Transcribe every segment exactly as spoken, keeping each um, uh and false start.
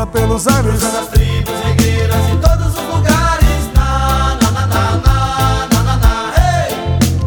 dança pelos ares, cruzando as tribos, regueiras em todos os lugares. Na, na, na, na, na, na, na, na, hey!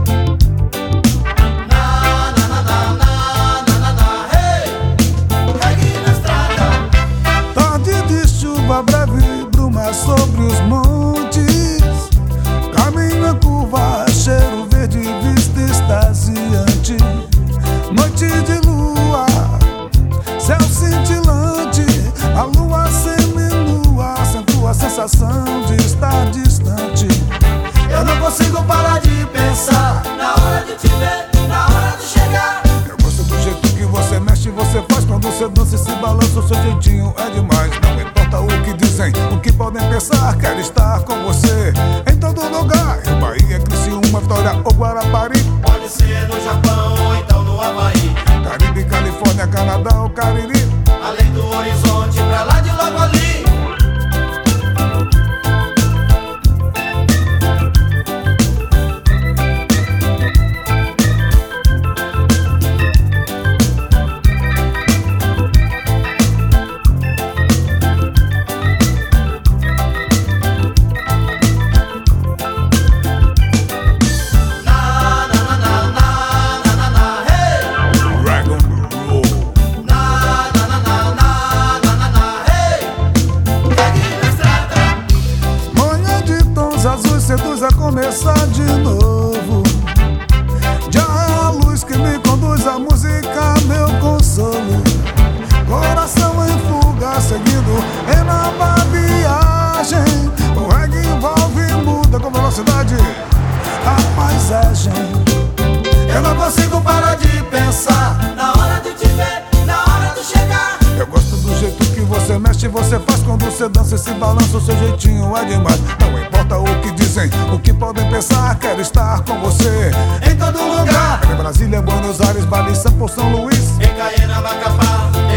Na, na, na, na, na, na, na, na, hey! Reggae na estrada. tarde de chuva breve, bruma sobre os montes, caminho em curva, cheiro verde, vista extasiante, noite de lua, céu cintilante, a lua seminua, acentua a sensação de estar distante. Eu não consigo parar de pensar na hora de te ver, na hora de chegar. Eu gosto do jeito que você mexe, você faz quando você dança e se balança, o seu jeitinho é demais. Não importa o que dizem, o que podem pensar, quero estar com você em todo lugar. Em Bahia, Criciúma, Vitória ou Guarapari, Pode ser no Japão ou então no Havaí, Caribe, Califórnia, Canadá ou Cariri. além do horizonte, pra lá de logo ali. Dragon Roll. Na, na, na, na, na, na, na, na, hey! Reggae na estrada. Manhã de tons azuis seduz a começar de novo. Já é a luz que me conduz, a música meu consolo. Coração em fuga, seguindo em nova viagem. O reggae envolve e muda com velocidade a paisagem. Eu não consigo parar de pensar na hora de te ver, na hora de chegar. Eu gosto do jeito que você mexe, você faz quando você dança e se balança, o seu jeitinho é demais. Não importa o que dizem, o que podem pensar, quero estar com você Em todo lugar, em Brasília, Buenos Aires, Bali, São Paulo, São Luís. em Caiena, Macapá,